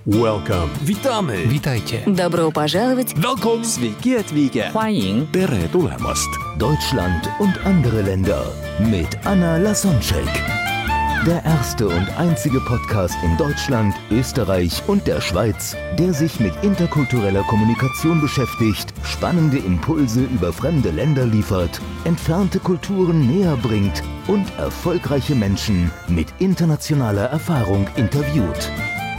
Welcome. Witamy. Witajcie. Добро пожаловать. Welcome. Sveiki atvykę. 欢迎 Tere tulemast. Deutschland und andere Länder mit Anna Lasonczek. Der erste und einzige Podcast in Deutschland, Österreich und der Schweiz, der sich mit interkultureller Kommunikation beschäftigt, spannende Impulse über fremde Länder liefert, entfernte Kulturen näher bringt und erfolgreiche Menschen mit internationaler Erfahrung interviewt.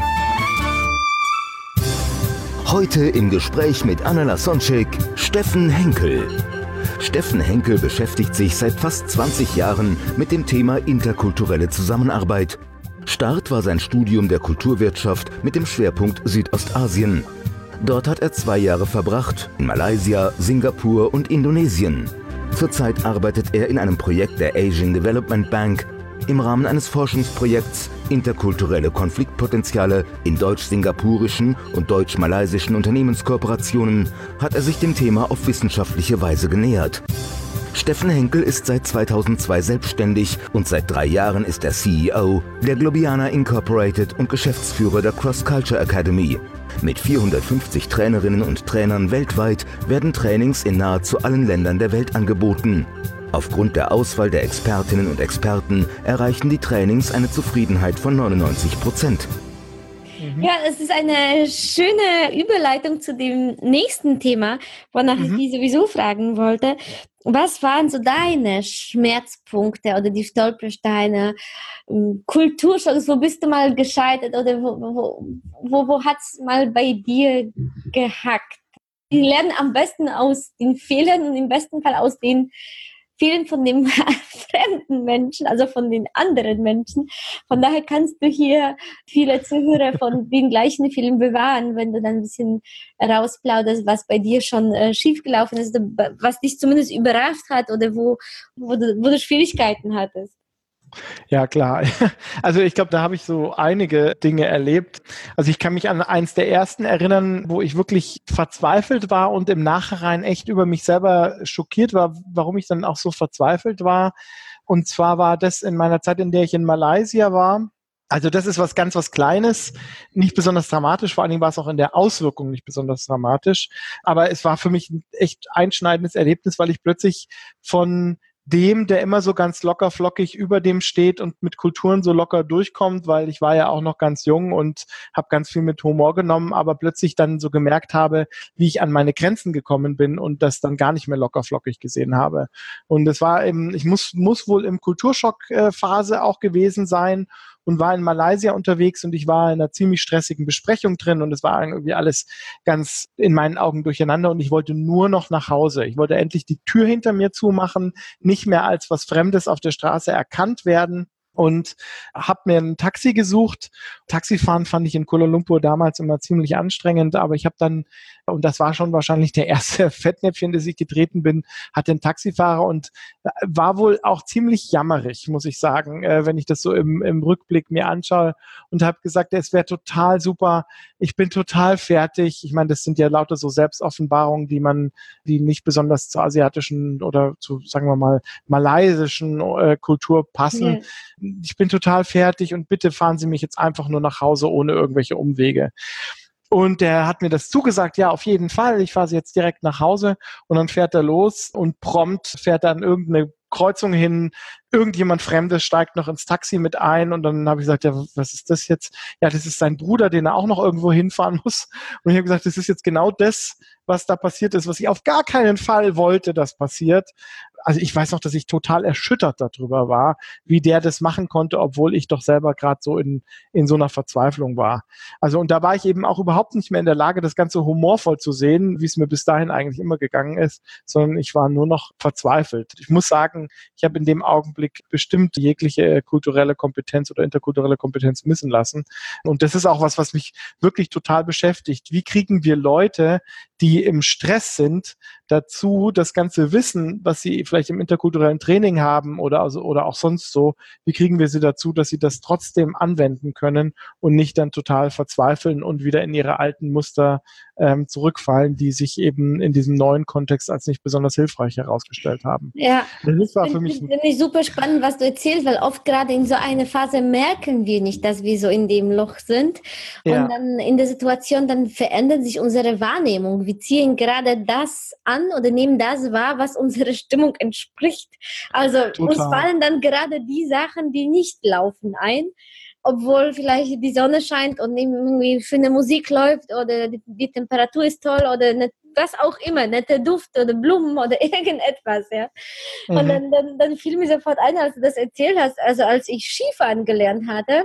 Heute im Gespräch mit Anna Lasonczek, Steffen Henkel. Steffen Henkel beschäftigt sich seit fast 20 Jahren mit dem Thema interkulturelle Zusammenarbeit. Start war sein Studium der Kulturwirtschaft mit dem Schwerpunkt Südostasien. Dort hat er 2 Jahre verbracht, in Malaysia, Singapur und Indonesien. Zurzeit arbeitet er in einem Projekt der Asian Development Bank im Rahmen eines Forschungsprojekts Interkulturelle Konfliktpotenziale in deutsch-singapurischen und deutsch-malaysischen Unternehmenskooperationen hat er sich dem Thema auf wissenschaftliche Weise genähert. Steffen Henkel ist seit 2002 selbstständig und seit 3 Jahren ist er CEO der Globiana Incorporated und Geschäftsführer der Cross Culture Academy. Mit 450 Trainerinnen und Trainern weltweit werden Trainings in nahezu allen Ländern der Welt angeboten. Aufgrund der Auswahl der Expertinnen und Experten erreichen die Trainings eine Zufriedenheit von 99%. Ja, es ist eine schöne Überleitung zu dem nächsten Thema, wonach ich dich sowieso fragen wollte. Was waren so deine Schmerzpunkte oder die Stolpersteine, Kulturschocks? Wo bist du mal gescheitert oder wo hat es mal bei dir gehackt? Wir lernen am besten aus den Fehlern und im besten Fall aus den vielen von den fremden Menschen, also von den anderen Menschen. Von daher kannst du hier viele Zuhörer von den gleichen Filmen bewahren, wenn du dann ein bisschen rausplauderst, was bei dir schon schiefgelaufen ist, was dich zumindest überrascht hat oder wo du Schwierigkeiten hattest. Ja, klar. Also ich glaube, da habe ich so einige Dinge erlebt. Also ich kann mich an eins der ersten erinnern, wo ich wirklich verzweifelt war und im Nachhinein echt über mich selber schockiert war, warum ich dann auch so verzweifelt war. Und zwar war das in meiner Zeit, in der ich in Malaysia war. Also das ist was Kleines, nicht besonders dramatisch, vor allen Dingen war es auch in der Auswirkung nicht besonders dramatisch. Aber es war für mich ein echt einschneidendes Erlebnis, weil ich plötzlich von dem, der immer so ganz locker flockig über dem steht und mit Kulturen so locker durchkommt, weil ich war ja auch noch ganz jung und habe ganz viel mit Humor genommen, aber plötzlich dann so gemerkt habe, wie ich an meine Grenzen gekommen bin und das dann gar nicht mehr locker flockig gesehen habe. Und es war eben, ich muss wohl im Kulturschock-Phase auch gewesen sein und war in Malaysia unterwegs und ich war in einer ziemlich stressigen Besprechung drin und es war irgendwie alles ganz in meinen Augen durcheinander und ich wollte nur noch nach Hause. Ich wollte endlich die Tür hinter mir zumachen, nicht mehr als was Fremdes auf der Straße erkannt werden. Und habe mir ein Taxi gesucht. Taxifahren fand ich in Kuala Lumpur damals immer ziemlich anstrengend, aber ich habe dann, und das war schon wahrscheinlich der erste Fettnäpfchen, das ich getreten bin, hatte einen Taxifahrer und war wohl auch ziemlich jammerig, muss ich sagen, wenn ich das so im Rückblick mir anschaue und habe gesagt, es wäre total super, ich bin total fertig. Ich meine, das sind ja lauter so Selbstoffenbarungen, die nicht besonders zur asiatischen oder zu, sagen wir mal, malaysischen Kultur passen. Yeah. Ich bin total fertig und bitte fahren Sie mich jetzt einfach nur nach Hause ohne irgendwelche Umwege. Und der hat mir das zugesagt, ja, auf jeden Fall, ich fahre Sie jetzt direkt nach Hause und dann fährt er los und prompt fährt er an irgendeine Kreuzung hin, irgendjemand Fremdes steigt noch ins Taxi mit ein und dann habe ich gesagt, ja, was ist das jetzt? Ja, das ist sein Bruder, den er auch noch irgendwo hinfahren muss. Und ich habe gesagt, das ist jetzt genau das, was da passiert ist, was ich auf gar keinen Fall wollte, dass passiert. Also ich weiß noch, dass ich total erschüttert darüber war, wie der das machen konnte, obwohl ich doch selber gerade so in so einer Verzweiflung war. Also und da war ich eben auch überhaupt nicht mehr in der Lage, das Ganze humorvoll zu sehen, wie es mir bis dahin eigentlich immer gegangen ist, sondern ich war nur noch verzweifelt. Ich muss sagen, ich habe in dem Augenblick bestimmt jegliche kulturelle Kompetenz oder interkulturelle Kompetenz missen lassen. Und das ist auch was mich wirklich total beschäftigt. Wie kriegen wir Leute, die im Stress sind, dazu das ganze Wissen, was sie vielleicht im interkulturellen Training haben oder auch sonst so, wie kriegen wir sie dazu, dass sie das trotzdem anwenden können und nicht dann total verzweifeln und wieder in ihre alten Muster zurückfallen, die sich eben in diesem neuen Kontext als nicht besonders hilfreich herausgestellt haben. Ja, das war für mich finde ich super spannend, was du erzählst, weil oft gerade in so einer Phase merken wir nicht, dass wir so in dem Loch sind. Ja. Und dann in der Situation, dann verändert sich unsere Wahrnehmung. Wir ziehen gerade das an oder nehmen das wahr, was unserer Stimmung entspricht. Also uns fallen dann gerade die Sachen, die nicht laufen, ein. Obwohl vielleicht die Sonne scheint und irgendwie schöne Musik läuft oder die Temperatur ist toll oder was auch immer, nette Duft oder Blumen oder irgendetwas, ja. Und dann fiel mir sofort ein, als du das erzählt hast, also als ich Skifahren gelernt hatte,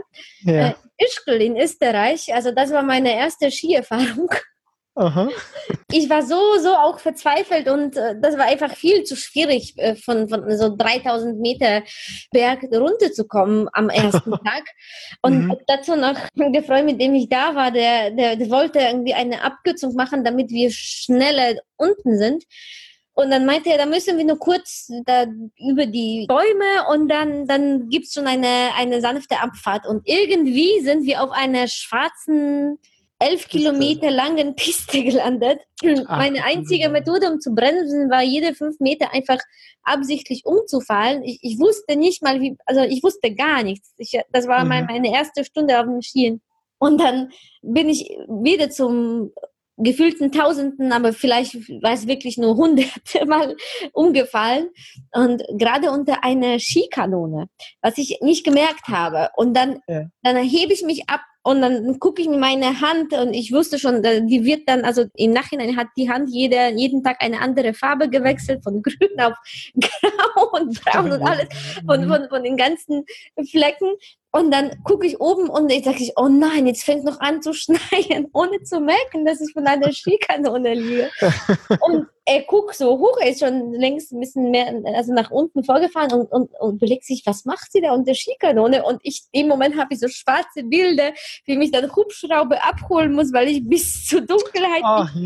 Ischgl in Österreich, also das war meine erste Skierfahrung. Aha. Ich war so auch verzweifelt und das war einfach viel zu schwierig, von so 3000 Meter Berg runterzukommen am ersten Tag. Und dazu noch der Freund, mit dem ich da war, der wollte irgendwie eine Abkürzung machen, damit wir schneller unten sind. Und dann meinte er, da müssen wir nur kurz da über die Bäume und dann gibt's schon eine sanfte Abfahrt. Und irgendwie sind wir auf einer schwarzen 11 Kilometer langen Piste gelandet. Meine einzige Methode, um zu bremsen, war jede 5 Meter einfach absichtlich umzufallen. Ich wusste nicht mal, ich wusste gar nichts. Das war meine erste Stunde auf den Skien. Und dann bin ich wieder zum gefühlten Tausenden, aber vielleicht war es wirklich nur Hunderte Mal umgefallen und gerade unter einer Skikanone, was ich nicht gemerkt habe. Und dann hebe ich mich ab und dann gucke ich mir meine Hand und ich wusste schon, die wird dann, also im Nachhinein hat die Hand jeden Tag eine andere Farbe gewechselt, von grün auf grau und braun und alles, von den ganzen Flecken. Und dann gucke ich oben und ich sage, oh nein, jetzt fängt noch an zu schneien, ohne zu merken, dass ich von einer Skikanone liege. Und er guckt so hoch, er ist schon längst ein bisschen mehr, also nach unten vorgefahren und überlegt sich, was macht sie da unter Skikanone? Und im Moment habe ich so schwarze Bilder, wie mich dann Hubschrauber abholen muss, weil ich bis zur Dunkelheit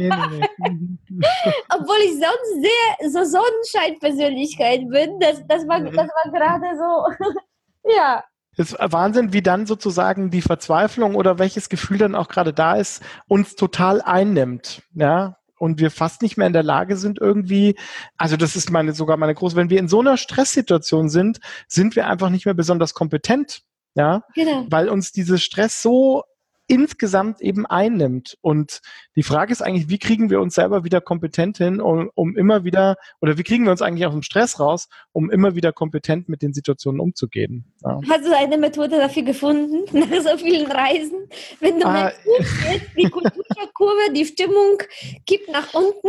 obwohl ich sonst sehr so Sonnenscheinpersönlichkeit bin, das war gerade so, ja. Das ist Wahnsinn, wie dann sozusagen die Verzweiflung oder welches Gefühl dann auch gerade da ist, uns total einnimmt, ja. Und wir fast nicht mehr in der Lage sind irgendwie, also das ist sogar meine große, wenn wir in so einer Stresssituation sind wir einfach nicht mehr besonders kompetent, ja. Genau. Weil uns dieser Stress so insgesamt eben einnimmt. Und die Frage ist eigentlich, wie kriegen wir uns selber wieder kompetent hin, um immer wieder, oder wie kriegen wir uns eigentlich aus dem Stress raus, um immer wieder kompetent mit den Situationen umzugehen. Ja. Hast du eine Methode dafür gefunden, nach so vielen Reisen? Wenn du merkst, die Kulturkurve, die Stimmung kippt nach unten.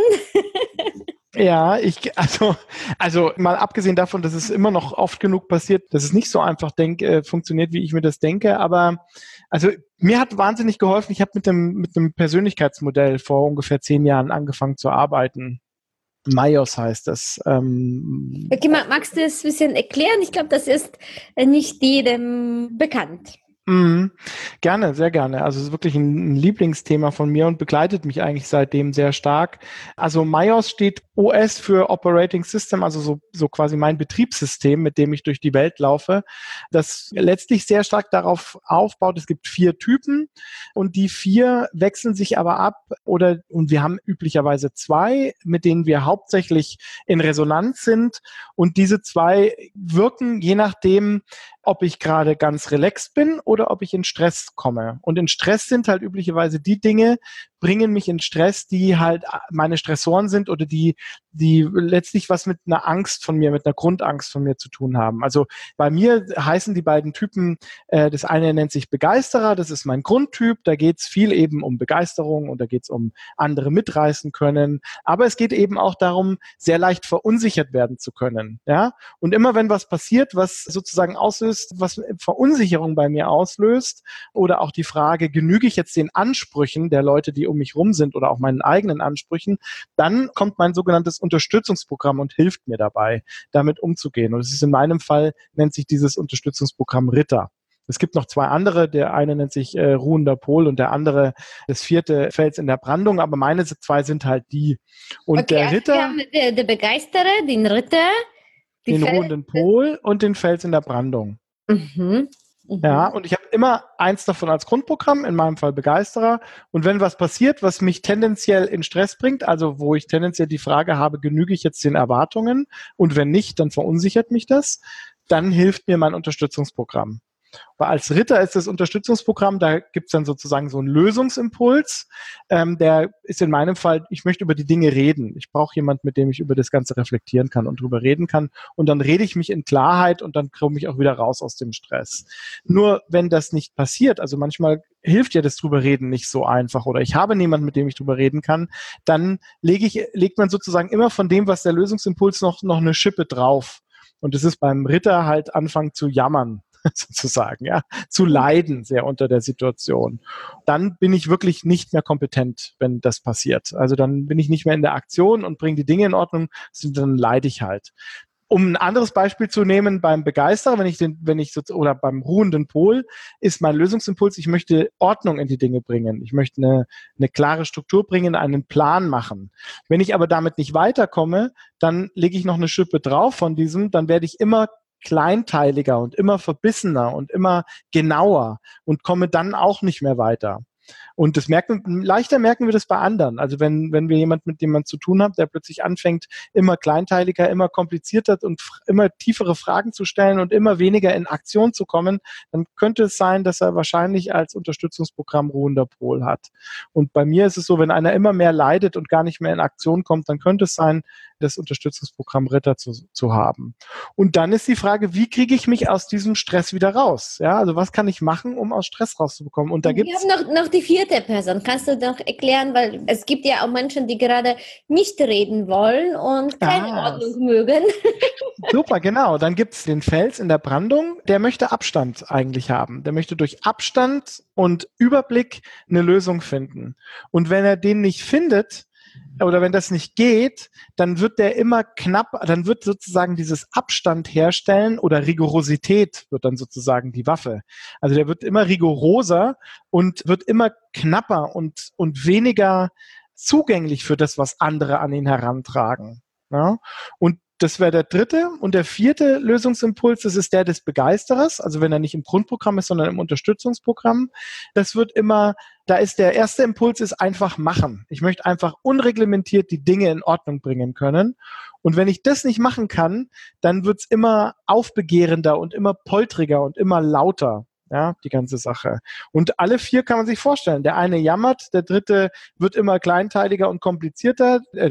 Ja, also mal abgesehen davon, dass es immer noch oft genug passiert, dass es nicht so einfach funktioniert, wie ich mir das denke, aber also mir hat wahnsinnig geholfen, ich habe mit einem Persönlichkeitsmodell vor ungefähr 10 Jahren angefangen zu arbeiten. Myers heißt das. Okay, magst du das ein bisschen erklären? Ich glaube, das ist nicht jedem bekannt. Gerne, sehr gerne. Also es ist wirklich ein Lieblingsthema von mir und begleitet mich eigentlich seitdem sehr stark. Also Myers steht OS für Operating System, also so quasi mein Betriebssystem, mit dem ich durch die Welt laufe, das letztlich sehr stark darauf aufbaut. Es gibt 4 Typen und die 4 wechseln sich aber ab und wir haben üblicherweise 2, mit denen wir hauptsächlich in Resonanz sind und diese 2 wirken je nachdem, ob ich gerade ganz relaxed bin oder ob ich in Stress komme. Und in Stress sind halt üblicherweise die Dinge, bringen mich in Stress, die halt meine Stressoren sind oder die letztlich was mit einer Angst von mir, mit einer Grundangst von mir zu tun haben. Also bei mir heißen die beiden Typen, das eine nennt sich Begeisterer, das ist mein Grundtyp, da geht's viel eben um Begeisterung und da geht's um andere mitreißen können, aber es geht eben auch darum, sehr leicht verunsichert werden zu können. Ja? Und immer wenn was passiert, was sozusagen auslöst, was Verunsicherung bei mir auslöst oder auch die Frage, genüge ich jetzt den Ansprüchen der Leute, die um mich rum sind oder auch meinen eigenen Ansprüchen, dann kommt mein sogenanntes Unterstützungsprogramm und hilft mir dabei, damit umzugehen. Und es ist in meinem Fall, nennt sich dieses Unterstützungsprogramm Ritter. Es gibt noch 2 andere, der eine nennt sich ruhender Pol und der andere, das 4. Fels in der Brandung, aber meine 2 sind halt die. Und okay, der Ritter, der Begeisterer, den Ritter, den ruhenden Pol und den Fels in der Brandung. Ja, und ich habe immer eins davon als Grundprogramm, in meinem Fall Begeisterer. Und wenn was passiert, was mich tendenziell in Stress bringt, also wo ich tendenziell die Frage habe, genüge ich jetzt den Erwartungen? Und wenn nicht, dann verunsichert mich das. dann hilft mir mein Unterstützungsprogramm. Aber als Ritter ist das Unterstützungsprogramm, da gibt's dann sozusagen so einen Lösungsimpuls. Der ist in meinem Fall, ich möchte über die Dinge reden. Ich brauche jemanden, mit dem ich über das Ganze reflektieren kann und drüber reden kann. Und dann rede ich mich in Klarheit und dann komme ich auch wieder raus aus dem Stress. Nur wenn das nicht passiert, also manchmal hilft ja das drüber reden nicht so einfach oder ich habe niemanden, mit dem ich drüber reden kann, dann legt man sozusagen immer von dem, was der Lösungsimpuls noch eine Schippe drauf. Und es ist beim Ritter halt anfangen zu jammern. Sozusagen, ja, zu leiden sehr unter der Situation. Dann bin ich wirklich nicht mehr kompetent, wenn das passiert. Also dann bin ich nicht mehr in der Aktion und bringe die Dinge in Ordnung, dann leide ich halt. Um ein anderes Beispiel zu nehmen, beim Begeisterer, oder beim ruhenden Pol, ist mein Lösungsimpuls, ich möchte Ordnung in die Dinge bringen. Ich möchte eine klare Struktur bringen, einen Plan machen. Wenn ich aber damit nicht weiterkomme, dann lege ich noch eine Schippe drauf von diesem, dann werde ich immer kleinteiliger und immer verbissener und immer genauer und komme dann auch nicht mehr weiter. Und leichter merken wir das bei anderen. Also wenn wir jemanden, mit dem man zu tun hat, der plötzlich anfängt, immer kleinteiliger, immer komplizierter und immer tiefere Fragen zu stellen und immer weniger in Aktion zu kommen, dann könnte es sein, dass er wahrscheinlich als Unterstützungsprogramm ruhender Pol hat. Und bei mir ist es so, wenn einer immer mehr leidet und gar nicht mehr in Aktion kommt, dann könnte es sein, das Unterstützungsprogramm Ritter zu haben. Und dann ist die Frage, wie kriege ich mich aus diesem Stress wieder raus? Ja, also was kann ich machen, um aus Stress rauszubekommen? Und da gibt's wir haben noch die vierte Person. Kannst du doch erklären, weil es gibt ja auch Menschen, die gerade nicht reden wollen und keine Ordnung mögen. Super, genau. Dann gibt's den Fels in der Brandung, der möchte Abstand eigentlich haben. Der möchte durch Abstand und Überblick eine Lösung finden. Und wenn er den nicht findet, oder wenn das nicht geht, dann wird der immer knapp, dann wird sozusagen dieses Abstand herstellen oder Rigorosität wird dann sozusagen die Waffe. Also der wird immer rigoroser und wird immer knapper und weniger zugänglich für das, was andere an ihn herantragen. Ja? Und das wäre der dritte. Und der vierte Lösungsimpuls, das ist der des Begeisterers. Also wenn er nicht im Grundprogramm ist, sondern im Unterstützungsprogramm. Da ist der erste Impuls ist einfach machen. Ich möchte einfach unreglementiert die Dinge in Ordnung bringen können. Und wenn ich das nicht machen kann, dann wird's immer aufbegehrender und immer poltriger und immer lauter. Ja, die ganze Sache. Und alle vier kann man sich vorstellen. Der eine jammert, der dritte wird immer kleinteiliger und komplizierter, der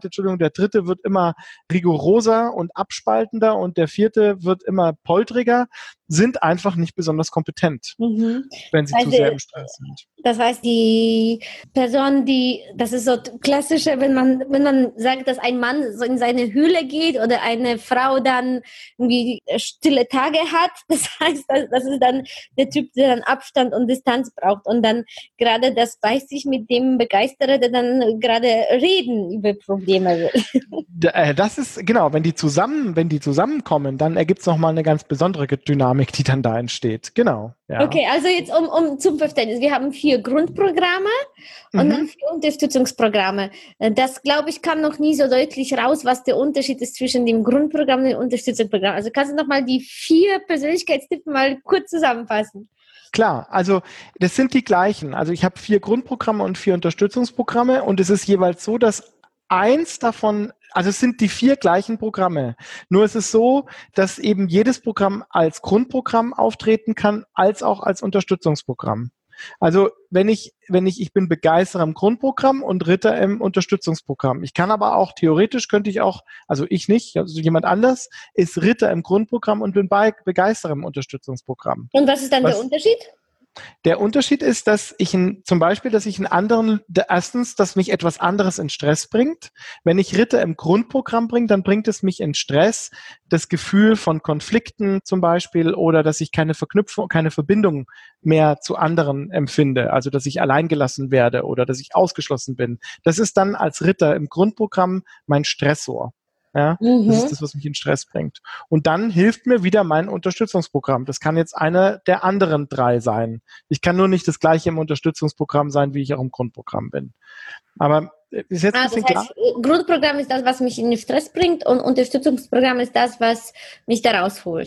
dritte wird immer rigoroser und abspaltender und der vierte wird immer poltriger, sind einfach nicht besonders kompetent, wenn sie zu sehr im Stress sind. Das heißt, die Person, das ist so klassische, wenn man sagt, dass ein Mann so in seine Höhle geht oder eine Frau dann irgendwie stille Tage hat, das heißt, das ist dann der Typ, der dann Abstand und Distanz braucht und dann gerade das beißt sich mit dem Begeisterer, der dann gerade reden über Probleme will. Das ist, genau, wenn die zusammenkommen, dann ergibt es nochmal eine ganz besondere Dynamik, die dann da entsteht. Genau. Ja. Okay, also jetzt um zum Verständnis. Wir haben 4 Grundprogramme und dann 4 Unterstützungsprogramme. Das, glaube ich, kam noch nie so deutlich raus, was der Unterschied ist zwischen dem Grundprogramm und dem Unterstützungsprogramm. Also kannst du nochmal die 4 Persönlichkeitstypen mal kurz zusammenfassen? Klar, also das sind die gleichen. Also ich habe 4 Grundprogramme und 4 Unterstützungsprogramme und es ist jeweils so, dass eins davon, also es sind die 4 gleichen Programme. Nur es ist so, dass eben jedes Programm als Grundprogramm auftreten kann, als auch als Unterstützungsprogramm. Also ich bin Begeisterer im Grundprogramm und Ritter im Unterstützungsprogramm. Ich kann aber auch, theoretisch könnte ich auch, also ich nicht, also jemand anders ist Ritter im Grundprogramm und bin Begeisterer im Unterstützungsprogramm. Und was ist dann der Unterschied? Der Unterschied ist, dass ich einen anderen, erstens, dass mich etwas anderes in Stress bringt. Wenn ich Ritter im Grundprogramm bringe, dann bringt es mich in Stress, das Gefühl von Konflikten zum Beispiel oder dass ich keine Verknüpfung, keine Verbindung mehr zu anderen empfinde. Also, dass ich alleingelassen werde oder dass ich ausgeschlossen bin. Das ist dann als Ritter im Grundprogramm mein Stressor. Ja, das ist das, was mich in Stress bringt. Und dann hilft mir wieder mein Unterstützungsprogramm. Das kann jetzt einer der anderen 3 sein. Ich kann nur nicht das gleiche im Unterstützungsprogramm sein, wie ich auch im Grundprogramm bin. Aber ist jetzt ein bisschen klar? Grundprogramm ist das, was mich in den Stress bringt und Unterstützungsprogramm ist das, was mich da rausholt.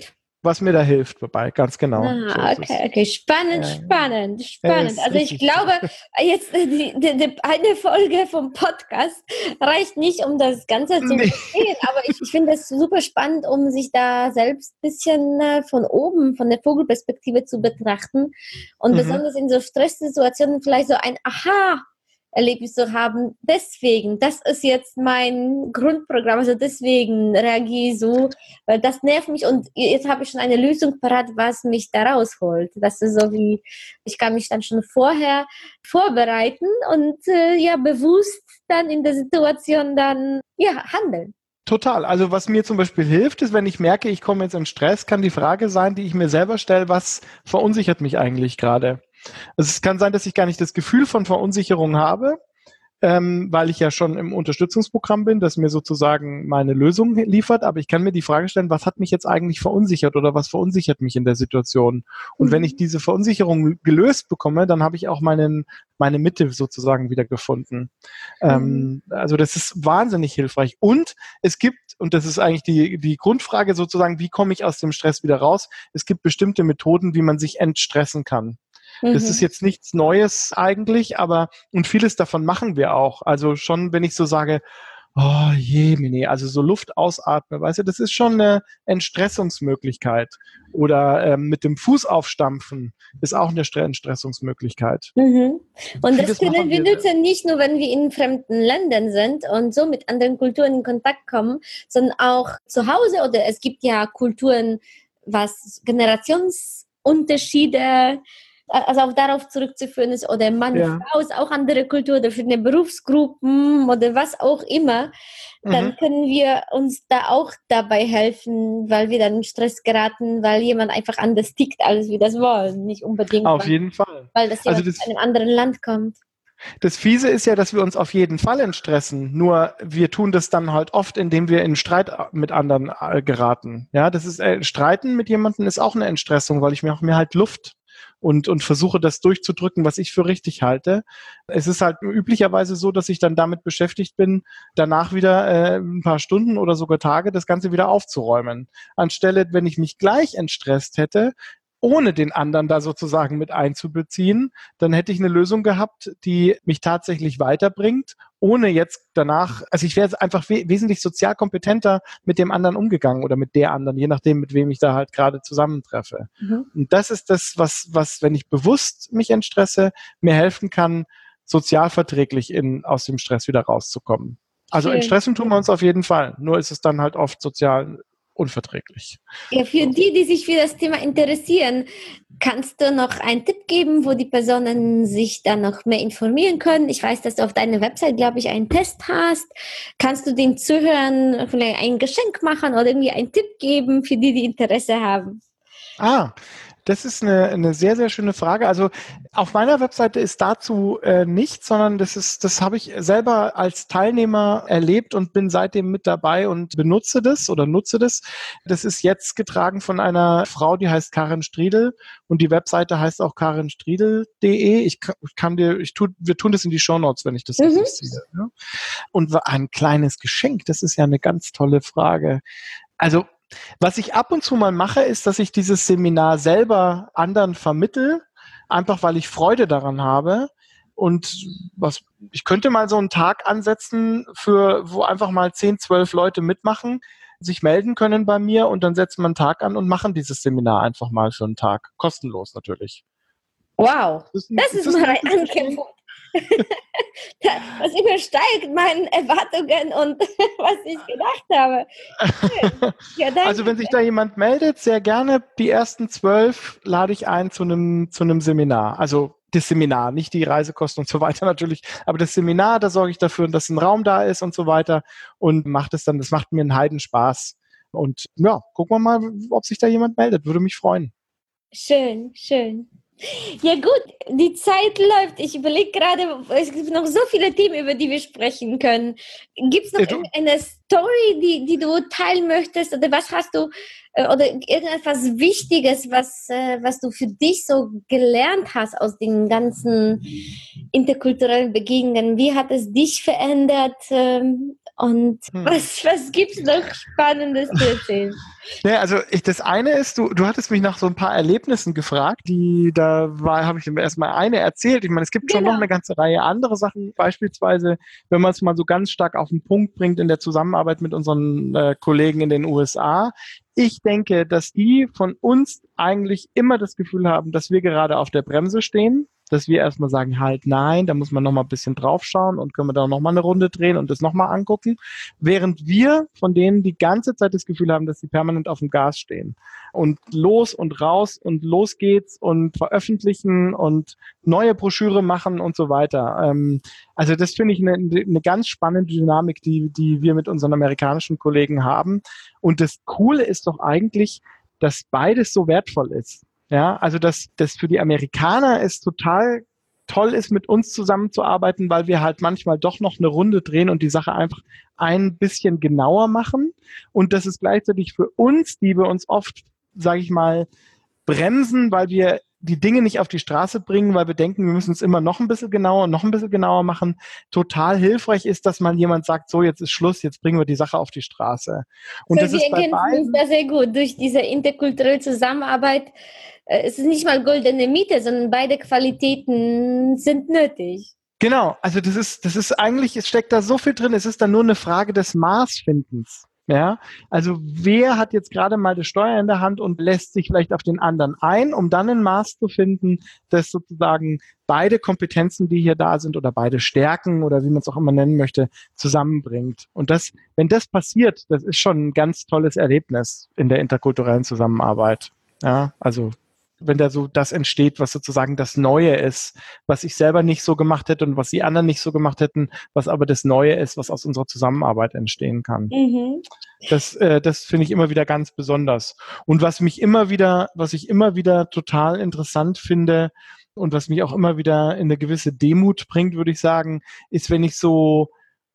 was mir da hilft dabei, ganz genau. Ah, So okay. Spannend. Also ich richtig glaube, jetzt eine Folge vom Podcast reicht nicht, um das Ganze zu verstehen, aber ich finde es super spannend, um sich da selbst ein bisschen von oben, von der Vogelperspektive zu betrachten und besonders in so Stresssituationen vielleicht so ein Aha-Erlebnis zu haben. Deswegen, das ist jetzt mein Grundprogramm, also deswegen reagiere ich so, weil das nervt mich und jetzt habe ich schon eine Lösung parat, was mich da rausholt. Das ist so wie, ich kann mich dann schon vorher vorbereiten und bewusst dann in der Situation dann handeln. Total. Also was mir zum Beispiel hilft, ist, wenn ich merke, ich komme jetzt in Stress, kann die Frage sein, die ich mir selber stelle, was verunsichert mich eigentlich gerade? Also es kann sein, dass ich gar nicht das Gefühl von Verunsicherung habe, weil ich ja schon im Unterstützungsprogramm bin, das mir sozusagen meine Lösung liefert, aber ich kann mir die Frage stellen, was hat mich jetzt eigentlich verunsichert oder was verunsichert mich in der Situation? Und wenn ich diese Verunsicherung gelöst bekomme, dann habe ich auch meine Mitte sozusagen wieder gefunden. Also das ist wahnsinnig hilfreich. Und es gibt, und das ist eigentlich die Grundfrage sozusagen, wie komme ich aus dem Stress wieder raus? Es gibt bestimmte Methoden, wie man sich entstressen kann. Das ist jetzt nichts Neues eigentlich, und vieles davon machen wir auch. Also schon, wenn ich so sage, oh je, also so Luft ausatme, weißt du, das ist schon eine Entstressungsmöglichkeit. Oder mit dem Fuß aufstampfen ist auch eine Entstressungsmöglichkeit. Und Vieles das können wir nutzen, nicht nur, wenn wir in fremden Ländern sind und so mit anderen Kulturen in Kontakt kommen, sondern auch zu Hause, oder es gibt ja Kulturen, was Generationsunterschiede, also auch darauf zurückzuführen ist, oder Mann, Frau ist auch andere Kultur, oder für eine Berufsgruppen oder was auch immer, dann können wir uns da auch dabei helfen, weil wir dann in Stress geraten, weil jemand einfach anders tickt, als wir das wollen, nicht unbedingt. Auf jeden Fall. Weil das jemand aus einem anderen Land kommt. Das Fiese ist ja, dass wir uns auf jeden Fall entstressen, nur wir tun das dann halt oft, indem wir in Streit mit anderen geraten. Ja, das ist, Streiten mit jemandem ist auch eine Entstressung, weil ich mir halt Luft und versuche das durchzudrücken, was ich für richtig halte. Es ist halt üblicherweise so, dass ich dann damit beschäftigt bin, danach wieder ein paar Stunden oder sogar Tage das Ganze wieder aufzuräumen. Anstelle, wenn ich mich gleich entstresst hätte, ohne den anderen da sozusagen mit einzubeziehen, dann hätte ich eine Lösung gehabt, die mich tatsächlich weiterbringt, ohne jetzt danach, also ich wäre jetzt einfach wesentlich sozial kompetenter mit dem anderen umgegangen oder mit der anderen, je nachdem, mit wem ich da halt gerade zusammentreffe. Und das ist das, was, wenn ich bewusst mich entstresse, mir helfen kann, sozialverträglich aus dem Stress wieder rauszukommen. Also entstressen tun wir uns auf jeden Fall, nur ist es dann halt oft sozial unverträglich. Ja, für die sich für das Thema interessieren, kannst du noch einen Tipp geben, wo die Personen sich dann noch mehr informieren können? Ich weiß, dass du auf deiner Website, glaube ich, einen Test hast. Kannst du den Zuhörern vielleicht ein Geschenk machen oder irgendwie einen Tipp geben, für die Interesse haben? Das ist eine sehr, sehr schöne Frage. Also auf meiner Webseite ist dazu nichts, sondern das habe ich selber als Teilnehmer erlebt und bin seitdem mit dabei und nutze das. Das ist jetzt getragen von einer Frau, die heißt Karin Striedel und die Webseite heißt auch karinstriedel.de. Wir tun das in die Shownotes, wenn ich das richtig sehe. Ja? Und ein kleines Geschenk, das ist ja eine ganz tolle Frage. Also was ich ab und zu mal mache, ist, dass ich dieses Seminar selber anderen vermittle, einfach weil ich Freude daran habe. Und ich könnte mal so einen Tag ansetzen, wo einfach mal 10, 12 Leute mitmachen, sich melden können bei mir und dann setzen wir einen Tag an und machen dieses Seminar einfach mal für einen Tag. Kostenlos natürlich. Wow, das ist mal ein Angebot. Das übersteigt meine Erwartungen und was ich gedacht habe. Ja, also wenn sich da jemand meldet, sehr gerne. Die ersten 12 lade ich ein zu einem Seminar. Also das Seminar, nicht die Reisekosten und so weiter natürlich, aber das Seminar, da sorge ich dafür, dass ein Raum da ist und so weiter und das macht mir einen Heidenspaß. Und ja, gucken wir mal, ob sich da jemand meldet. Würde mich freuen. Schön. Ja gut, die Zeit läuft. Ich überlege gerade, es gibt noch so viele Themen, über die wir sprechen können. Gibt es noch eine Story, die du teilen möchtest? Oder was hast du, oder irgendetwas Wichtiges, was du für dich so gelernt hast aus den ganzen interkulturellen Begegnungen? Wie hat es dich verändert? Und was gibt's noch Spannendes zu erzählen? Ja, also das eine ist, du hattest mich nach so ein paar Erlebnissen gefragt, habe ich erstmal eine erzählt. Ich meine, es gibt schon noch eine ganze Reihe andere Sachen, beispielsweise, wenn man es mal so ganz stark auf den Punkt bringt in der Zusammenarbeit mit unseren Kollegen in den USA. Ich denke, dass die von uns eigentlich immer das Gefühl haben, dass wir gerade auf der Bremse stehen, dass wir erstmal sagen, halt nein, da muss man nochmal ein bisschen draufschauen und können wir da nochmal eine Runde drehen und das nochmal angucken, während wir von denen die ganze Zeit das Gefühl haben, dass sie permanent auf dem Gas stehen und los und raus und los geht's und veröffentlichen und neue Broschüre machen und so weiter. Also das finde ich eine ganz spannende Dynamik, die wir mit unseren amerikanischen Kollegen haben. Und das Coole ist doch eigentlich, dass beides so wertvoll ist. Ja, also dass das für die Amerikaner es total toll ist, mit uns zusammenzuarbeiten, weil wir halt manchmal doch noch eine Runde drehen und die Sache einfach ein bisschen genauer machen. Und das ist gleichzeitig für uns, die wir uns oft, sage ich mal, bremsen, weil wir die Dinge nicht auf die Straße bringen, weil wir denken, wir müssen es immer noch ein bisschen genauer machen, total hilfreich ist, dass mal jemand sagt, so, jetzt ist Schluss, jetzt bringen wir die Sache auf die Straße. Und so, das ist bei beiden da sehr gut. Durch diese interkulturelle Zusammenarbeit es ist nicht mal goldene Mitte, sondern beide Qualitäten sind nötig. Genau, also das ist eigentlich, es steckt da so viel drin, es ist dann nur eine Frage des Maßfindens. Ja, also wer hat jetzt gerade mal das Steuer in der Hand und lässt sich vielleicht auf den anderen ein, um dann ein Maß zu finden, dass sozusagen beide Kompetenzen, die hier da sind oder beide Stärken oder wie man es auch immer nennen möchte, zusammenbringt. Und wenn das passiert, das ist schon ein ganz tolles Erlebnis in der interkulturellen Zusammenarbeit. Ja, also wenn da so das entsteht, was sozusagen das Neue ist, was ich selber nicht so gemacht hätte und was die anderen nicht so gemacht hätten, was aber das Neue ist, was aus unserer Zusammenarbeit entstehen kann. Mhm. Das finde ich immer wieder ganz besonders. Und was ich immer wieder total interessant finde und was mich auch immer wieder in eine gewisse Demut bringt, würde ich sagen, ist, wenn ich so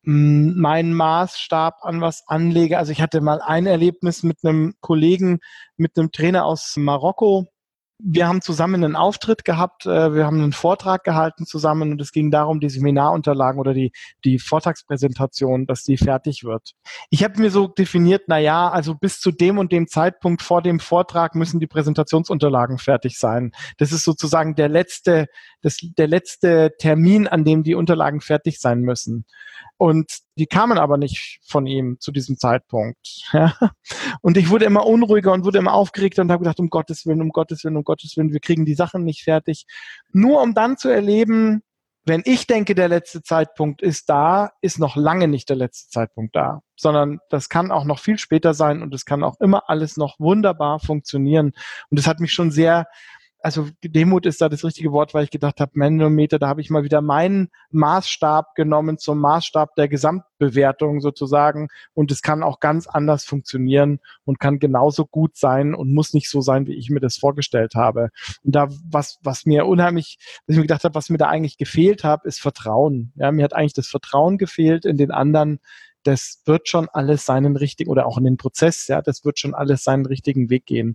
meinen Maßstab an was anlege. Also ich hatte mal ein Erlebnis mit einem Kollegen, mit einem Trainer aus Marokko. Wir haben zusammen einen Auftritt gehabt, wir haben einen Vortrag gehalten zusammen und es ging darum, die Seminarunterlagen oder die Vortragspräsentation, dass die fertig wird. Ich habe mir so definiert, also bis zu dem und dem Zeitpunkt vor dem Vortrag müssen die Präsentationsunterlagen fertig sein. Das ist sozusagen der letzte Termin, an dem die Unterlagen fertig sein müssen. Und die kamen aber nicht von ihm zu diesem Zeitpunkt. Ja? Und ich wurde immer unruhiger und wurde immer aufgeregter und habe gedacht, um Gottes Willen, wir kriegen die Sachen nicht fertig. Nur um dann zu erleben, wenn ich denke, der letzte Zeitpunkt ist da, ist noch lange nicht der letzte Zeitpunkt da, sondern das kann auch noch viel später sein und es kann auch immer alles noch wunderbar funktionieren. Und das hat mich schon sehr... Also Demut ist da das richtige Wort, weil ich gedacht habe, Manometer, da habe ich mal wieder meinen Maßstab genommen zum Maßstab der Gesamtbewertung sozusagen und es kann auch ganz anders funktionieren und kann genauso gut sein und muss nicht so sein, wie ich mir das vorgestellt habe. Und da, was mir gedacht habe, was mir da eigentlich gefehlt hat, ist Vertrauen. Ja, mir hat eigentlich das Vertrauen gefehlt in den anderen. Das wird schon alles seinen richtigen, oder auch in den Prozess, ja, das wird schon alles seinen richtigen Weg gehen.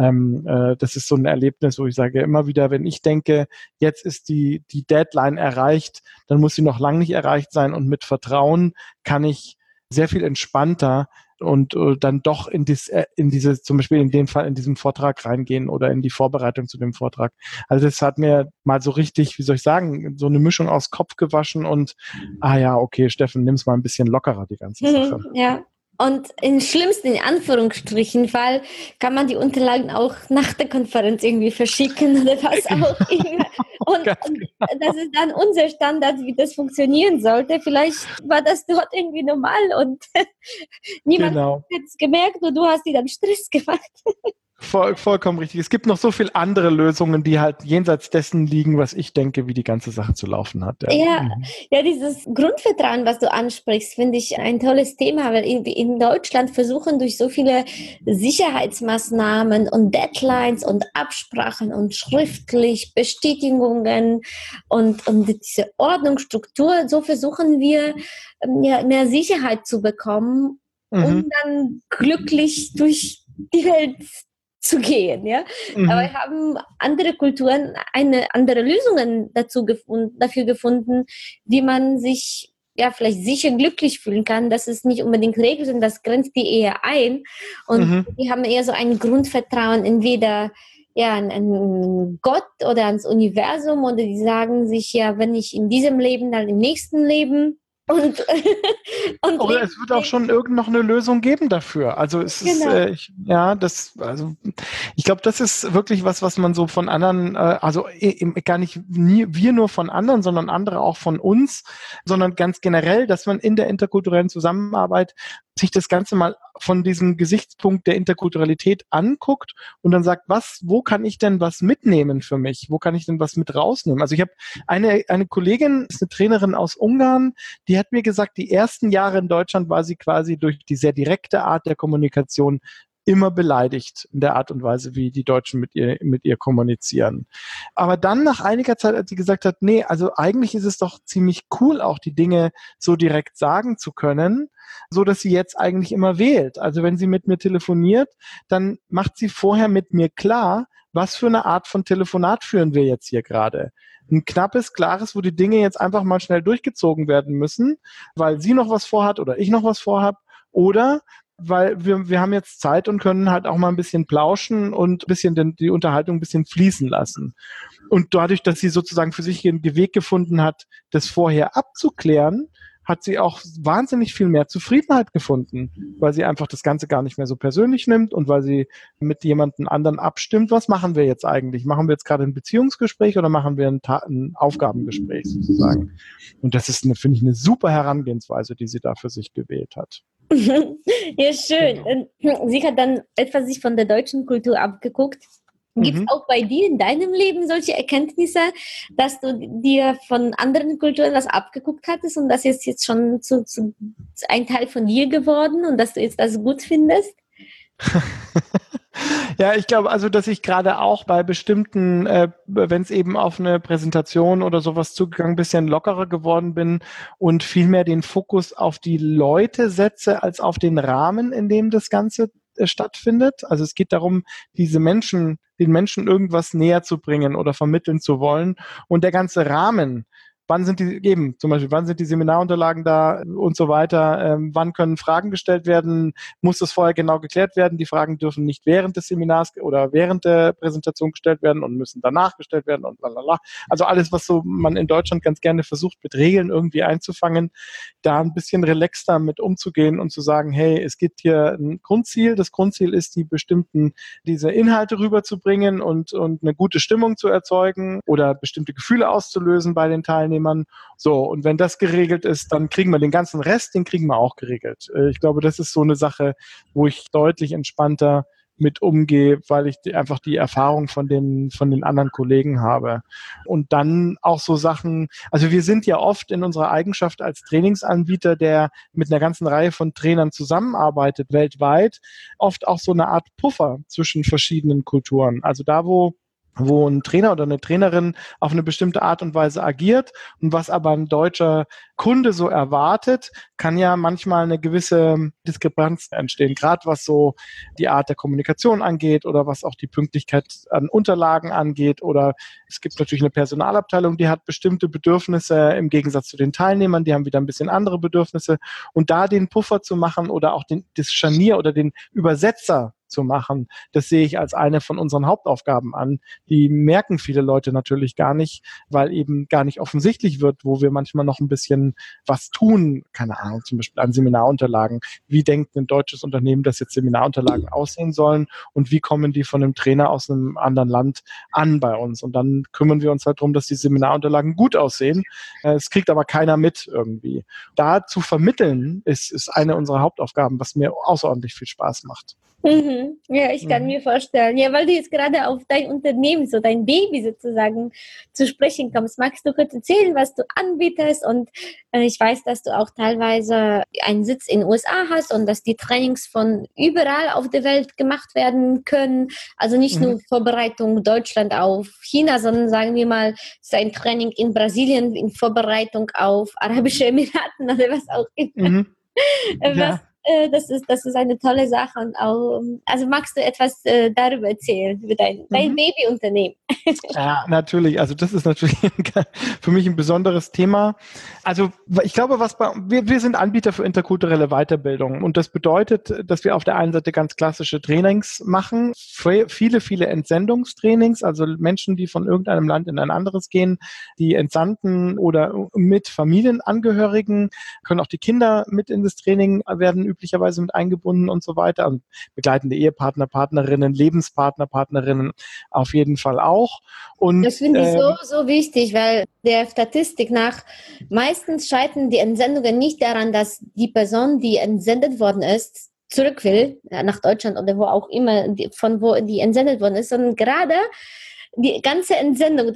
Das ist so ein Erlebnis, wo ich sage, immer wieder, wenn ich denke, jetzt ist die Deadline erreicht, dann muss sie noch lange nicht erreicht sein und mit Vertrauen kann ich sehr viel entspannter und dann doch in diese, zum Beispiel in dem Fall in diesem Vortrag reingehen oder in die Vorbereitung zu dem Vortrag. Also das hat mir mal so richtig, wie soll ich sagen, so eine Mischung aus Kopf gewaschen und okay, Steffen, nimm's mal ein bisschen lockerer, die ganze Sache. Ja. Und im schlimmsten, in Anführungsstrichen, Fall kann man die Unterlagen auch nach der Konferenz irgendwie verschicken oder was auch immer. Und das ist dann unser Standard, wie das funktionieren sollte. Vielleicht war das dort irgendwie normal und niemand hat es gemerkt und du hast dir dann Stress gemacht. Vollkommen richtig. Es gibt noch so viele andere Lösungen, die halt jenseits dessen liegen, was ich denke, wie die ganze Sache zu laufen hat. Ja, dieses Grundvertrauen, was du ansprichst, finde ich ein tolles Thema, weil in Deutschland versuchen durch so viele Sicherheitsmaßnahmen und Deadlines und Absprachen und schriftlich Bestätigungen und diese Ordnungsstruktur, so versuchen wir mehr Sicherheit zu bekommen, um dann glücklich durch die Welt zu gehen, ja. Aber haben andere Kulturen andere Lösungen dafür gefunden, wie man sich ja vielleicht sicher glücklich fühlen kann. Das ist nicht unbedingt Regel, sondern das grenzt die eher ein. Und die haben eher so ein Grundvertrauen, entweder an Gott oder ans Universum, oder die sagen sich, ja, wenn nicht in diesem Leben, dann im nächsten Leben. Und oder es wird auch schon noch eine Lösung geben dafür. Also es ist, ich glaube, das ist wirklich was man so von anderen, gar nicht wir nur von anderen, sondern andere auch von uns, sondern ganz generell, dass man in der interkulturellen Zusammenarbeit sich das Ganze mal von diesem Gesichtspunkt der Interkulturalität anguckt und dann sagt, wo kann ich denn was mitnehmen für mich? Wo kann ich denn was mit rausnehmen? Also ich habe eine Kollegin, ist eine Trainerin aus Ungarn, die hat mir gesagt, die ersten Jahre in Deutschland war sie quasi durch die sehr direkte Art der Kommunikation immer beleidigt in der Art und Weise, wie die Deutschen mit ihr kommunizieren. Aber dann nach einiger Zeit, als sie gesagt hat, nee, also eigentlich ist es doch ziemlich cool, auch die Dinge so direkt sagen zu können, so dass sie jetzt eigentlich immer wählt. Also wenn sie mit mir telefoniert, dann macht sie vorher mit mir klar, was für eine Art von Telefonat führen wir jetzt hier gerade. Ein knappes, klares, wo die Dinge jetzt einfach mal schnell durchgezogen werden müssen, weil sie noch was vorhat oder ich noch was vorhab, oder weil wir haben jetzt Zeit und können halt auch mal ein bisschen plauschen und ein bisschen die Unterhaltung ein bisschen fließen lassen. Und dadurch, dass sie sozusagen für sich einen Weg gefunden hat, das vorher abzuklären, hat sie auch wahnsinnig viel mehr Zufriedenheit gefunden, weil sie einfach das Ganze gar nicht mehr so persönlich nimmt und weil sie mit jemandem anderen abstimmt, was machen wir jetzt eigentlich? Machen wir jetzt gerade ein Beziehungsgespräch oder machen wir ein Aufgabengespräch sozusagen? Und das ist, finde ich, eine super Herangehensweise, die sie da für sich gewählt hat. Ja, schön. Genau. Sie hat dann etwas sich von der deutschen Kultur abgeguckt. Gibt es auch bei dir in deinem Leben solche Erkenntnisse, dass du dir von anderen Kulturen was abgeguckt hattest und das ist jetzt schon zu ein Teil von dir geworden und dass du jetzt das gut findest? Ja, ich glaube also, dass ich gerade auch bei bestimmten, wenn es eben auf eine Präsentation oder sowas zugegangen, ein bisschen lockerer geworden bin und viel mehr den Fokus auf die Leute setze, als auf den Rahmen, in dem das Ganze stattfindet. Also es geht darum, den Menschen irgendwas näher zu bringen oder vermitteln zu wollen. Und der ganze Rahmen, wann sind die Seminarunterlagen da und so weiter, wann können Fragen gestellt werden, muss das vorher genau geklärt werden, die Fragen dürfen nicht während des Seminars oder während der Präsentation gestellt werden und müssen danach gestellt werden und lalala. Also alles, was so man in Deutschland ganz gerne versucht, mit Regeln irgendwie einzufangen, da ein bisschen relaxter mit umzugehen und zu sagen, hey, es gibt hier ein Grundziel, das Grundziel ist, diese Inhalte rüberzubringen und eine gute Stimmung zu erzeugen oder bestimmte Gefühle auszulösen bei den Teilnehmern. So, und wenn das geregelt ist, dann kriegen wir den ganzen Rest, den kriegen wir auch geregelt. Ich glaube, das ist so eine Sache, wo ich deutlich entspannter mit umgehe, weil ich einfach die Erfahrung von den anderen Kollegen habe. Und dann auch so Sachen, also wir sind ja oft in unserer Eigenschaft als Trainingsanbieter, der mit einer ganzen Reihe von Trainern zusammenarbeitet weltweit, oft auch so eine Art Puffer zwischen verschiedenen Kulturen. Also da, wo ein Trainer oder eine Trainerin auf eine bestimmte Art und Weise agiert und was aber ein deutscher Kunde so erwartet, kann ja manchmal eine gewisse Diskrepanz entstehen, gerade was so die Art der Kommunikation angeht oder was auch die Pünktlichkeit an Unterlagen angeht, oder es gibt natürlich eine Personalabteilung, die hat bestimmte Bedürfnisse im Gegensatz zu den Teilnehmern, die haben wieder ein bisschen andere Bedürfnisse, und da den Puffer zu machen oder auch das Scharnier oder den Übersetzer zu machen, das sehe ich als eine von unseren Hauptaufgaben an. Die merken viele Leute natürlich gar nicht, weil eben gar nicht offensichtlich wird, wo wir manchmal noch ein bisschen was tun. Keine Ahnung, zum Beispiel an Seminarunterlagen. Wie denkt ein deutsches Unternehmen, dass jetzt Seminarunterlagen aussehen sollen und wie kommen die von einem Trainer aus einem anderen Land an bei uns? Und dann kümmern wir uns halt darum, dass die Seminarunterlagen gut aussehen. Es kriegt aber keiner mit irgendwie. Da zu vermitteln ist eine unserer Hauptaufgaben, was mir außerordentlich viel Spaß macht. Ja, ich kann mir vorstellen. Ja, weil du jetzt gerade auf dein Unternehmen, so dein Baby sozusagen zu sprechen kommst. Magst du kurz erzählen, was du anbietest? Und ich weiß, dass du auch teilweise einen Sitz in den USA hast und dass die Trainings von überall auf der Welt gemacht werden können. Also nicht nur Vorbereitung Deutschland auf China, sondern sagen wir mal, es ist ein Training in Brasilien in Vorbereitung auf Arabische Emiraten oder was auch immer. das ist eine tolle Sache. Und auch, also magst du etwas darüber erzählen, über dein Babyunternehmen? Ja, natürlich. Also das ist natürlich für mich ein besonderes Thema. Also ich glaube, wir sind Anbieter für interkulturelle Weiterbildung und das bedeutet, dass wir auf der einen Seite ganz klassische Trainings machen, viele Entsendungstrainings, also Menschen, die von irgendeinem Land in ein anderes gehen, die Entsandten oder mit Familienangehörigen, können auch die Kinder mit in das Training, werden üblicherweise mit eingebunden und so weiter. Und begleitende Ehepartner, Partnerinnen, Lebenspartner, Partnerinnen auf jeden Fall auch. Und das finde ich so wichtig, weil der Statistik nach meistens scheitern die Entsendungen nicht daran, dass die Person, die entsendet worden ist, zurück will, nach Deutschland oder wo auch immer, von wo die entsendet worden ist, sondern gerade die ganze Entsendung,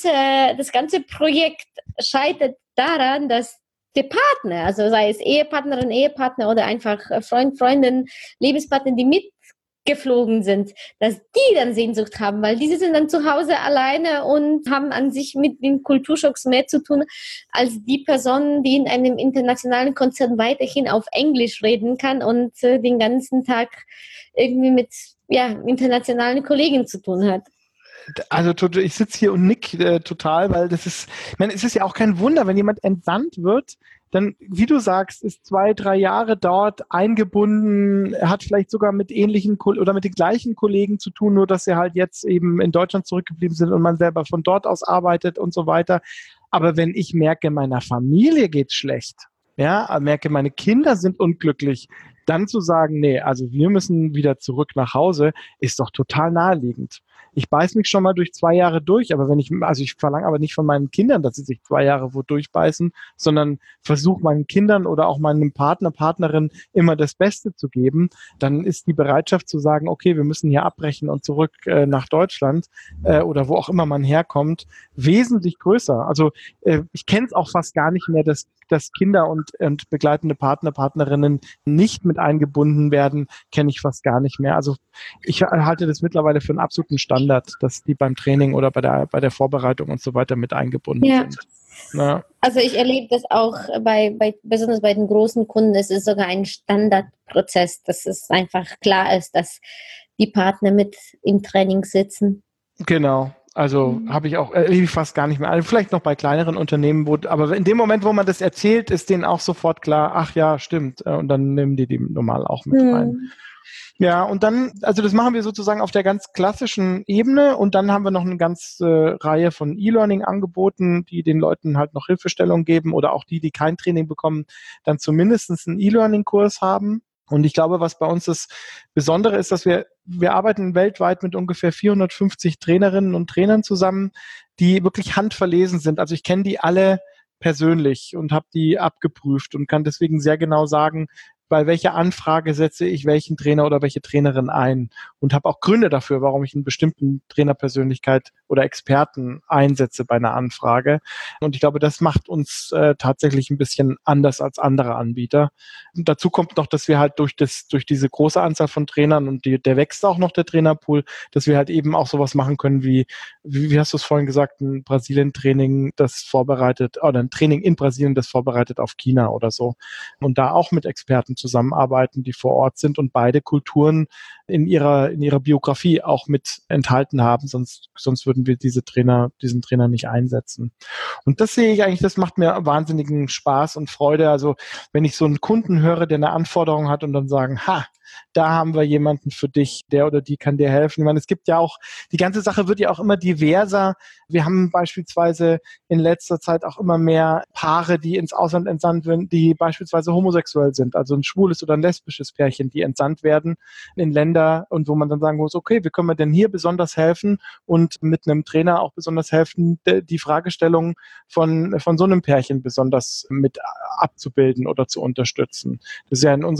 das ganze Projekt scheitert daran, dass der Partner, also sei es Ehepartnerin, Ehepartner oder einfach Freund, Freundin, Lebenspartner, die mitgeflogen sind, dass die dann Sehnsucht haben, weil diese sind dann zu Hause alleine und haben an sich mit den Kulturschocks mehr zu tun, als die Person, die in einem internationalen Konzern weiterhin auf Englisch reden kann und den ganzen Tag irgendwie mit internationalen Kollegen zu tun hat. Also ich sitze hier und nick total, weil es ist ja auch kein Wunder, wenn jemand entsandt wird, dann, wie du sagst, ist 2-3 Jahre dort eingebunden, er hat vielleicht sogar mit ähnlichen oder mit den gleichen Kollegen zu tun, nur dass sie halt jetzt eben in Deutschland zurückgeblieben sind und man selber von dort aus arbeitet und so weiter. Aber wenn ich merke, meiner Familie geht's schlecht, merke, meine Kinder sind unglücklich, dann zu sagen, nee, also wir müssen wieder zurück nach Hause, ist doch total naheliegend. Ich beiß mich schon mal durch 2 Jahre durch, aber ich verlange aber nicht von meinen Kindern, dass sie sich 2 Jahre wo durchbeißen, sondern versuche meinen Kindern oder auch meinem Partner, Partnerin immer das Beste zu geben, dann ist die Bereitschaft zu sagen, okay, wir müssen hier abbrechen und zurück nach Deutschland oder wo auch immer man herkommt, wesentlich größer. Also ich kenne es auch fast gar nicht mehr, dass Kinder und begleitende Partner, Partnerinnen nicht mit eingebunden werden, kenne ich fast gar nicht mehr. Also ich halte das mittlerweile für einen absoluten Standard, dass die beim Training oder bei der Vorbereitung und so weiter mit eingebunden sind. Ja. Also ich erlebe das auch besonders bei den großen Kunden, es ist sogar ein Standardprozess, dass es einfach klar ist, dass die Partner mit im Training sitzen. Genau. Also habe ich auch fast gar nicht mehr. Also vielleicht noch bei kleineren Unternehmen, aber in dem Moment, wo man das erzählt, ist denen auch sofort klar, ach ja, stimmt. Und dann nehmen die normal auch mit rein. Ja, und dann, also das machen wir sozusagen auf der ganz klassischen Ebene und dann haben wir noch eine ganze Reihe von E-Learning-Angeboten, die den Leuten halt noch Hilfestellung geben oder auch die kein Training bekommen, dann zumindest einen E-Learning-Kurs haben. Und ich glaube, was bei uns das Besondere ist, dass wir arbeiten weltweit mit ungefähr 450 Trainerinnen und Trainern zusammen, die wirklich handverlesen sind. Also ich kenne die alle persönlich und habe die abgeprüft und kann deswegen sehr genau sagen, bei welcher Anfrage setze ich welchen Trainer oder welche Trainerin ein und habe auch Gründe dafür, warum ich einen bestimmten Trainerpersönlichkeit oder Experten einsetze bei einer Anfrage. Und ich glaube, das macht uns tatsächlich ein bisschen anders als andere Anbieter. Und dazu kommt noch, dass wir halt durch diese große Anzahl von Trainern und der wächst auch noch, der Trainerpool, dass wir halt eben auch sowas machen können wie hast du es vorhin gesagt, ein Brasilien-Training, das vorbereitet, oder ein Training in Brasilien, das vorbereitet auf China oder so. Und da auch mit Experten zusammenarbeiten, die vor Ort sind und beide Kulturen in ihrer Biografie auch mit enthalten haben, sonst würden wir diesen Trainer nicht einsetzen. Und das sehe ich eigentlich, das macht mir wahnsinnigen Spaß und Freude. Also wenn ich so einen Kunden höre, der eine Anforderung hat und dann sagen, da haben wir jemanden für dich, der oder die kann dir helfen. Ich meine, es gibt ja auch, die ganze Sache wird ja auch immer diverser. Wir haben beispielsweise in letzter Zeit auch immer mehr Paare, die ins Ausland entsandt werden, die beispielsweise homosexuell sind, also ein schwules oder ein lesbisches Pärchen, die entsandt werden in Länder und wo man dann sagen muss, okay, wie können wir denn hier besonders helfen und mit einem Trainer auch besonders helfen, die Fragestellung von so einem Pärchen besonders mit abzubilden oder zu unterstützen. Das ist ja in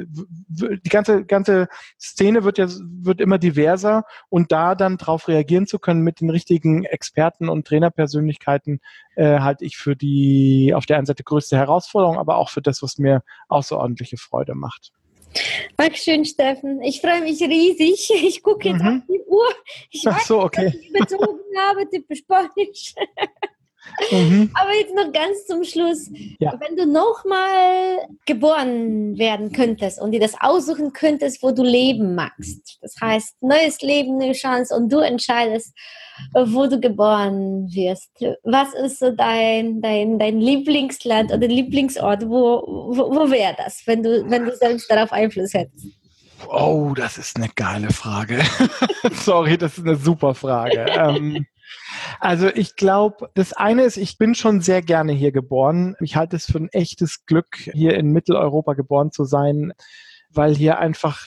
die ganze Szene wird immer diverser und da dann drauf reagieren zu können mit den richtigen Experten und Trainerpersönlichkeiten, halte ich für die auf der einen Seite größte Herausforderung, aber auch für das, was mir außerordentliche Freude macht. Dankeschön, Steffen. Ich freue mich riesig. Ich gucke jetzt auf die Uhr. Ich weiß, okay. dass ich überzogen habe, typisch Spanisch. Aber jetzt noch ganz zum Schluss. Ja. Wenn du nochmal geboren werden könntest und dir das aussuchen könntest, wo du leben magst. Das heißt, neues Leben, neue Chance und du entscheidest, wo du geboren wirst. Was ist so dein Lieblingsland oder Lieblingsort? Wo wäre das, wenn du selbst darauf Einfluss hättest? Oh, das ist eine geile Frage. Sorry, das ist eine super Frage. Also ich glaube, das eine ist, ich bin schon sehr gerne hier geboren. Ich halte es für ein echtes Glück, hier in Mitteleuropa geboren zu sein, weil hier einfach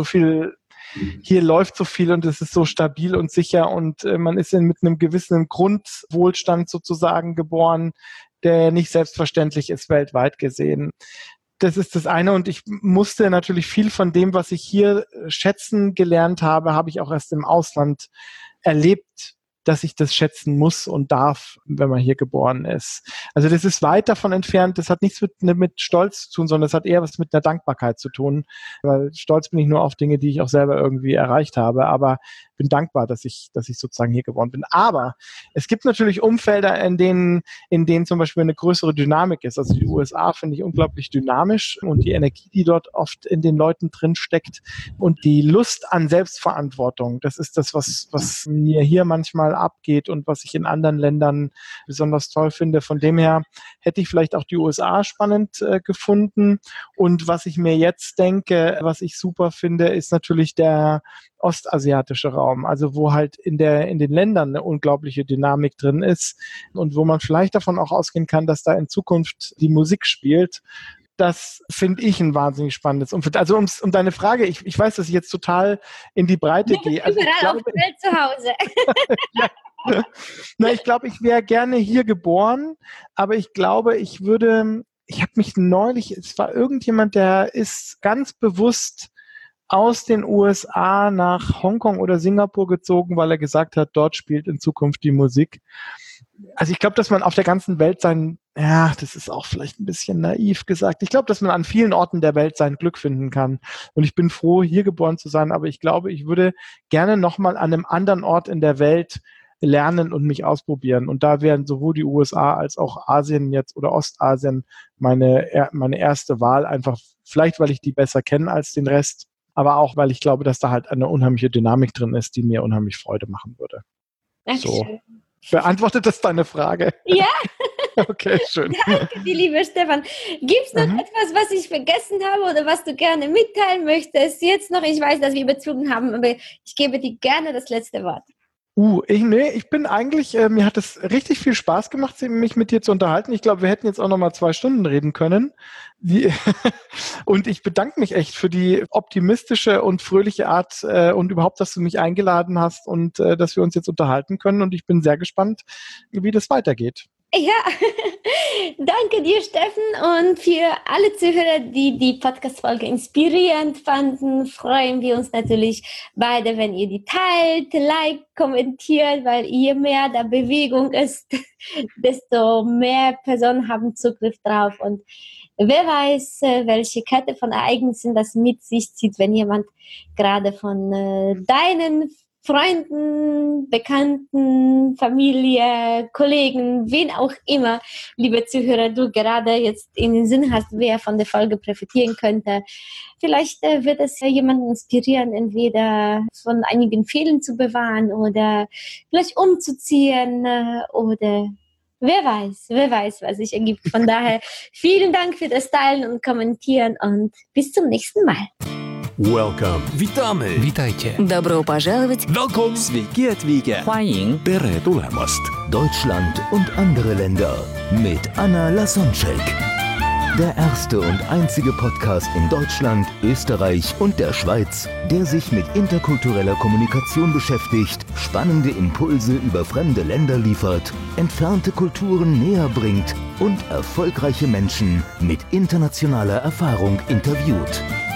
hier läuft so viel und es ist so stabil und sicher und man ist mit einem gewissen Grundwohlstand sozusagen geboren, der nicht selbstverständlich ist weltweit gesehen. Das ist das eine und ich musste natürlich viel von dem, was ich hier schätzen gelernt habe, habe ich auch erst im Ausland erlebt, dass ich das schätzen muss und darf, wenn man hier geboren ist. Also das ist weit davon entfernt, das hat nichts mit Stolz zu tun, sondern das hat eher was mit einer Dankbarkeit zu tun, weil stolz bin ich nur auf Dinge, die ich auch selber irgendwie erreicht habe, aber bin dankbar, dass ich sozusagen hier geboren bin. Aber es gibt natürlich Umfelder, in denen zum Beispiel eine größere Dynamik ist. Also die USA finde ich unglaublich dynamisch und die Energie, die dort oft in den Leuten drin steckt und die Lust an Selbstverantwortung, das ist das, was mir hier manchmal abgeht und was ich in anderen Ländern besonders toll finde. Von dem her hätte ich vielleicht auch die USA spannend gefunden. Und was ich mir jetzt denke, was ich super finde, ist natürlich der ostasiatische Raum, also wo halt in den Ländern eine unglaubliche Dynamik drin ist und wo man vielleicht davon auch ausgehen kann, dass da in Zukunft die Musik spielt. Das finde ich ein wahnsinnig spannendes Umfeld. Also um deine Frage, ich weiß, dass ich jetzt total in die Breite gehe. Also überall auf der Welt zu Hause. Ja. Na, ich glaube, ich wäre gerne hier geboren, aber ich glaube, ich habe mich neulich, es war irgendjemand, der ist ganz bewusst aus den USA nach Hongkong oder Singapur gezogen, weil er gesagt hat, dort spielt in Zukunft die Musik. Also ich glaube, dass man auf der ganzen Welt das ist auch vielleicht ein bisschen naiv gesagt. Ich glaube, dass man an vielen Orten der Welt sein Glück finden kann. Und ich bin froh, hier geboren zu sein, aber ich glaube, ich würde gerne nochmal an einem anderen Ort in der Welt lernen und mich ausprobieren. Und da wären sowohl die USA als auch Asien jetzt oder Ostasien meine erste Wahl, einfach vielleicht, weil ich die besser kenne als den Rest, aber auch, weil ich glaube, dass da halt eine unheimliche Dynamik drin ist, die mir unheimlich Freude machen würde. So. Beantwortet das deine Frage? Ja. Okay, schön. Danke dir, lieber Stefan. Gibt es noch etwas, was ich vergessen habe oder was du gerne mitteilen möchtest? Jetzt noch, ich weiß, dass wir überzogen haben, aber ich gebe dir gerne das letzte Wort. Ich bin eigentlich, mir hat es richtig viel Spaß gemacht, mich mit dir zu unterhalten. Ich glaube, wir hätten jetzt auch noch mal 2 Stunden reden können. Und ich bedanke mich echt für die optimistische und fröhliche Art und überhaupt, dass du mich eingeladen hast und dass wir uns jetzt unterhalten können. Und ich bin sehr gespannt, wie das weitergeht. Ja, danke dir, Steffen. Und für alle Zuhörer, die die Podcast-Folge inspirierend fanden, freuen wir uns natürlich beide, wenn ihr die teilt, liked, kommentiert, weil je mehr da Bewegung ist, desto mehr Personen haben Zugriff drauf. Und wer weiß, welche Kette von Ereignissen das mit sich zieht, wenn jemand gerade von deinen Freunden, Bekannten, Familie, Kollegen, wen auch immer, liebe Zuhörer, du gerade jetzt in den Sinn hast, wer von der Folge profitieren könnte. Vielleicht wird es jemanden inspirieren, entweder von einigen Fehlern zu bewahren oder vielleicht umzuziehen oder wer weiß, was sich ergibt. Von daher vielen Dank für das Teilen und Kommentieren und bis zum nächsten Mal. Welcome. Witamy. Witajcie. Добро пожаловать. Welcome. Sveiki atvykę. 欢迎 Tere tulemast. Deutschland und andere Länder mit Anna Lasonczek. Der erste und einzige Podcast in Deutschland, Österreich und der Schweiz, der sich mit interkultureller Kommunikation beschäftigt, spannende Impulse über fremde Länder liefert, entfernte Kulturen näher bringt und erfolgreiche Menschen mit internationaler Erfahrung interviewt.